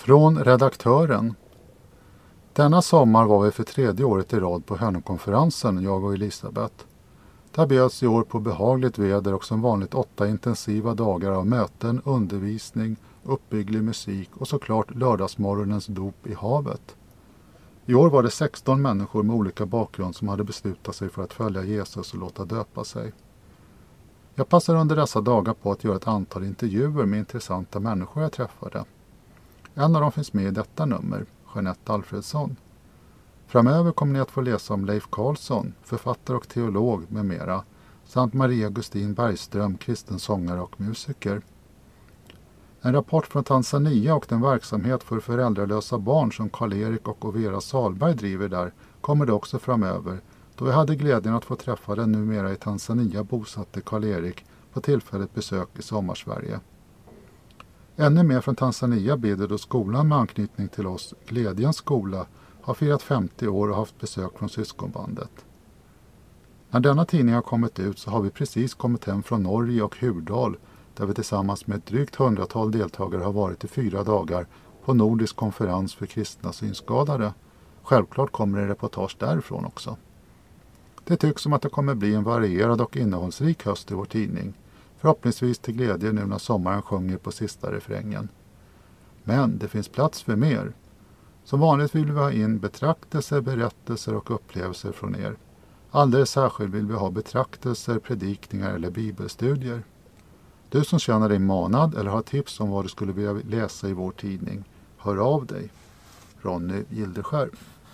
Från redaktören. Denna sommar var vi för 3:e året i rad på Hönökonferensen, jag och Elisabeth. Där bjöds i år på behagligt väder och som vanligt 8 intensiva dagar av möten, undervisning, uppbygglig musik och såklart lördagsmorgonens dop i havet. I år var det 16 människor med olika bakgrund som hade beslutat sig för att följa Jesus och låta döpa sig. Jag passade under dessa dagar på att göra ett antal intervjuer med intressanta människor jag träffade. En av dem finns med i detta nummer, Jeanette Alfredsson. Framöver kommer ni att få läsa om Leif Karlsson, författare och teolog med mera, samt Maria Gustin Bergström, kristen sångare och musiker. En rapport från Tanzania och den verksamhet för föräldralösa barn som Karl-Erik och Overa Salberg driver där kommer det också framöver, då jag hade glädjen att få träffa den numera i Tanzania bosatte Karl-Erik på tillfälligt besök i Sommarsverige. Ännu mer från Tanzania blir det då skolan med anknytning till oss, Glädjens skola, har firat 50 år och haft besök från syskonbandet. När denna tidning har kommit ut så har vi precis kommit hem från Norge och Hurdal, där vi tillsammans med ett drygt 100-tal deltagare har varit i 4 dagar på nordisk konferens för kristna synskadade. Självklart kommer det reportage därifrån också. Det tycks som att det kommer bli en varierad och innehållsrik höst i vår tidning. Förhoppningsvis till glädje nu när sommaren sjunger på sista refrängen. Men det finns plats för mer. Som vanligt vill vi ha in betraktelser, berättelser och upplevelser från er. Alldeles särskilt vill vi ha betraktelser, predikningar eller bibelstudier. Du som känner dig manad eller har tips om vad du skulle vilja läsa i vår tidning, hör av dig. Ronny Gildeskär.